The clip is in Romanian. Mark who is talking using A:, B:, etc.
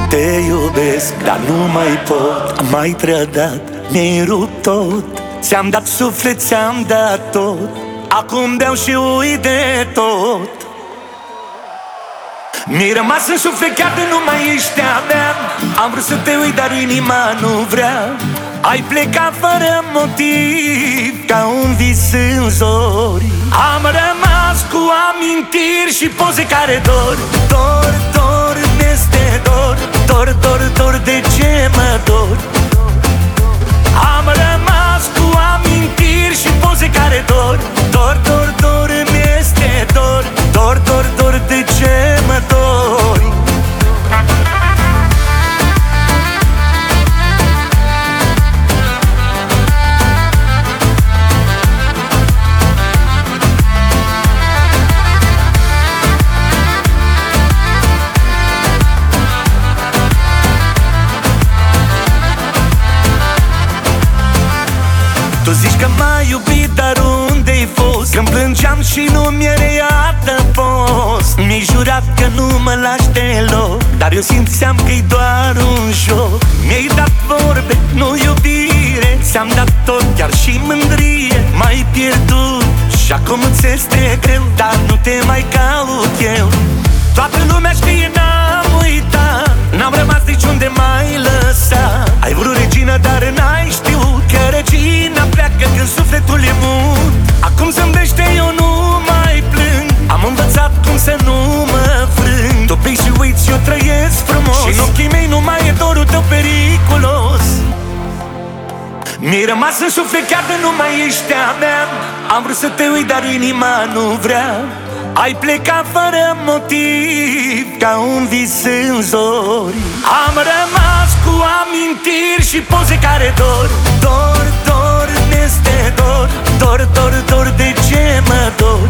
A: Te iubesc, dar nu mai pot. Am mai trădat, mi-ai rupt tot. Ți-am dat suflet, ți-am dat tot. Acum beau și uit de tot. Mi-ai rămas în suflet chiar de nu mai ești a mea. Am vrut să te uit, dar inima nu vrea. Ai plecat fără motiv, ca un vis în zori. Am rămas cu amintiri și poze care dor. Dor, dor, mi-este dor. Dor, dor, dor, de ce mă dor? Am rămas cu amintiri și poze care dor. Dor, dor, dor, mi-este dor. Dor, dor, dor, de ce mă dori? Tu zici că m-ai iubit, dar unde-ai fost? Când plângeam și nu mi-era adăpost. Mi-ai jurat că nu mă lași deloc, dar eu simțeam că-i doar un joc. Mi-ai dat vorbe, nu iubire. Ți-am dat tot, chiar și mândrie. M-ai pierdut și acum îți este greu, dar nu te mai caut eu. Toată lumea știe, n-am uitat. N-am rămas niciunde mai lăsat. Ai vrut regină, dar n-ai știut că regina pleacă când sufletul e mut. Acum zâmbește, eu nu mai plâng. Am învățat cum să nu mă frâng. Tu pleci și uiți, eu trăiesc frumos. Și în ochii mei nu mai e dorul tău periculos. Mi-ai rămas în suflet chiar de nu mai ești a mea. Am vrut să te uit, dar inima nu vrea. Ai plecat fără motiv, ca un vis în zori. Am rămas cu amintiri și poze care dor. Dor, dor, mi-este dor. Dor, dor, dor, de ce mă dor?